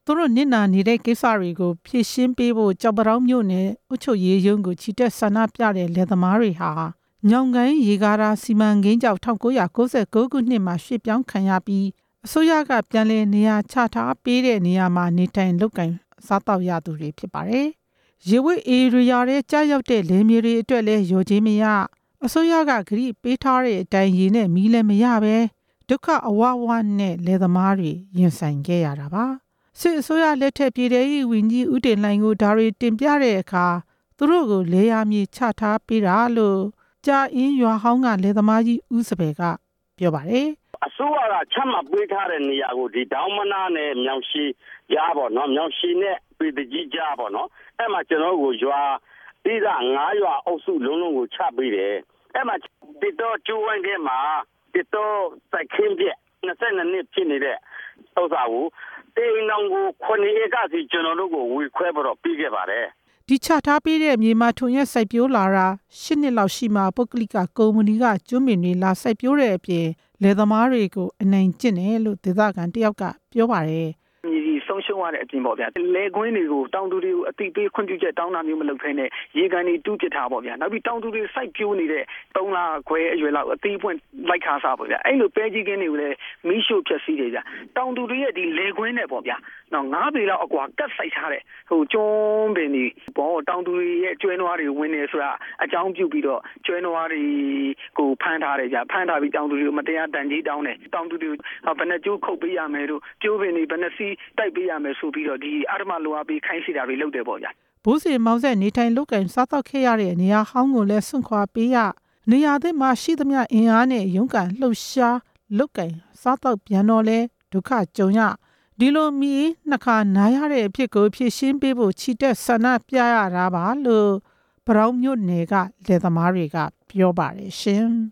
သူတို့နစ်နာနေတဲ့ကိစ္စတွေကိုဖြေရှင်းပေးဖို့ကြောက်ပတောင်းမြို့နယ်အုပ်ချုပ်ရေးရုံးကိုချီတက်ဆန္ဒပြတဲ့လယ်သမားတွေဟာညောင်ကိုင်းရေကားစီမံကိန်းကြောင့်1999ခုနှစ်မှာရွှေ့ပြောင်းခံရပြီးအစိုးရကပြန်လည်နေရာချထားပေးတဲ့နေရာမှာနေထိုင်လုပ်ကိုင်စားသောက်ရသူတွေဖြစ်ပါတယ်။ရေဝတ်ဧရိယာတွေကြားရောက်တဲ့လယ်မြေတွေအတွက်လည်းရော်ကြေးမရအစိုးရကဂရုပေးထားတဲ့အတိုင်းရေနဲ့မီးလည်းမရပဲဒုက္ခအဝဝနဲ့လယ်သမားတွေရင်ဆိုင်ခဲ့ရတာပါ။စစ်အစိုးရလက်ထက်ပြည်ထောင်စုဝန်ကြီးဦးတင်လှိုင်ကိုဒါတွေတင်ပြတဲ့အခါသူတို့ကိုလေယာမြေချထားပေးတာလို့ကြာအင်းရွာဟောင်းကလယ်သမားကြီးဦးစပယ်ကပြောပါတယ်။အစိုးရကချမှတ်ပေးထားတဲ့နေရာကိုဒီဒေါင်းမနာနဲ့မြောင်ရှိကြားပေါ့နော်မြောင်ရှိနဲ့ပြည်တကြီးကြားပေါ့နော်အဲ့မှာကျွန်တော်ကိုရွာပြီးက9ရွာအုပ်စုလုံးလုံးကိုချပေးတယ်အဲ့မှာဒီတော့ကျိုးဝိုင်းထဲမှာဒီတော့စိုက်ခင်းပြ22နှစ်ဖြစ်နေတဲ့ဥစ္စာကိုတိန်နောင်ကို9ဧကစီကျွန်တော်တို့ကိုဝေခွဲပြီးခဲ့ပါတယ်ဒီချထားပေးတဲ့မြေမှာထွန်ရက်စိုက်ပျိုးလာတာ10နှစ်လောက်ရှိမှပုဂ္ဂလိကကုမ္ပဏီကကျွန်းပင်တွေလာစိုက်ပျိုးတဲ့အပြင်လယ်သမားတွေကိုအနိုင်ကျင့်တယ်လို့ဒေသခံတယောက်ကပြောပါတယ်မြေကြီးဆုံးရှုံးရတဲ့အပြင်ပေါ့ဗျာလေကွင်းတွေကိုတောင်သူတွေကိုအတိပေးခွင့်ပြုချက်တောင်းတာမျိုးမလုပ်ဖ ೇನೆ ရေကန်တွေတူးပစ်ထားပေါ့ဗျာနောက်ပြီးတောင်သူတွေစိုက်ပျိုးနေတဲ့3လခွဲအရွယ်လောက်အသီးပွင့်လိုက်ခါစားပေါ့ဗျာအဲ့လိုပဲကြီးကင်းတွေကိုလည်းမီးရှို့ဖျက်ဆီးတယ်ဗျာတောင်သူတွေရဲ့ဒီလေကွင်းနဲ့ပေါ့ဗျာနောက်9ပေလောက်အကွာကတ်ဆိုင်ထားတဲ့ကျွန်းပင်တွေပေါ့တောင်သူတွေရဲ့ကျွဲနွားတွေဝင်နေဆိုတာအကြောင်းပြုပြီးတော့ကျွဲနွားတွေကိုဖမ်းထားတယ်ဗျာဖမ်းထားပြီးတောင်သူတွေကိုမတရားတန်ကြီးတောင်းတယ်တောင်သူတွေဘယ်နှကျိုးခုတ်ပေးရမယ်တို့ကျိုးပင်တွေဘယ်နှစီးတိုက်ပေးရမယ်ဆိုပြီးတော့ဒီအာရမလိုအပ်ပြီးခိုင်းစီတာတွေလုပ်တယ်ပေါ့ဗျာဘိုးစေမောင်ဆက်နေထိုင်လုပ်ကင်စားတော့ခဲ့ရတဲ့နေရာဟောင်းကိုလည်းဆွန့်ခွာပေးရနေရာသစ်မှာရှိသမျှအင်အားနဲ့ရုန်းကန်လှုပ်ရှားလုပ်ကင်စားတော့ပြန်တော့လဲဒုက္ခကြုံရဒီလိုမီးနှစ်ခါနားရတဲ့အဖြစ်ကိုဖြည့်ရှင်းပေးဖို့ချီတက်ဆန္ဒပြရတာပါလို့ပရောင်းမြို့နယ်ကလယ်သမားတွေကပြောပါတယ်ရှင်